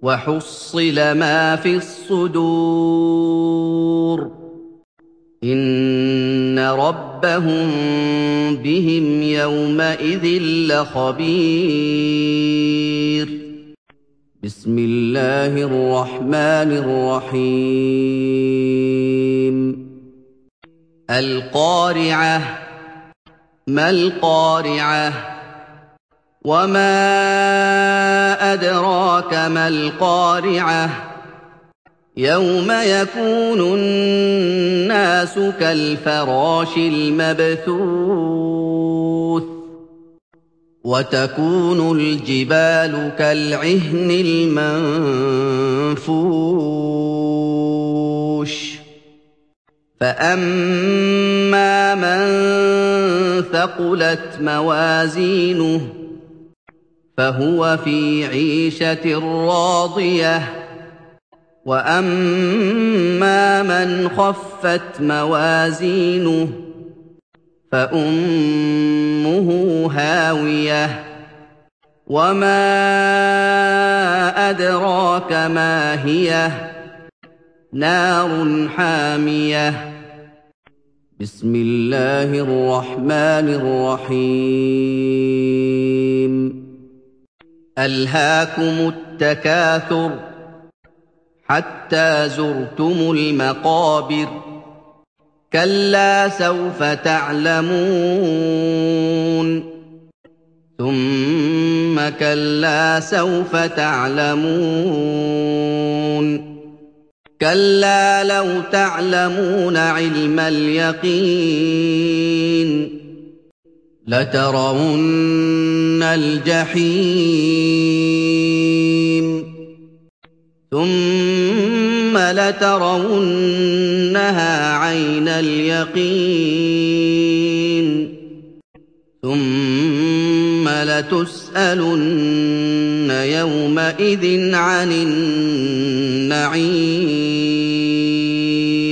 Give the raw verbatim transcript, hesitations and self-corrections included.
وَحُصِّلَ مَا فِي الصُّدُورِ إِنَّ رَبَّهُم بِهِمْ يَوْمَئِذٍ لَّخَبِيرٌ بسم الله الرحمن الرحيم القارعة ما القارعة وما أدراك ما القارعة يوم يكون الناس كالفراش المبثوث وتكون الجبال كالعهن المنفوش فأما من ثقلت موازينه فهو في عيشة راضية وأما من خفت موازينه فأمه هاوية وما أدراك ما هي نار حامية بسم الله الرحمن الرحيم ألهاكم التكاثر حتى زرتم المقابر كلا سوف تعلمون ثم كلا سوف تعلمون كلا لو تعلمون علم اليقين لترون الجحيم ثم لترونها عين اليقين ثم لتسألن يومئذ عن النعيم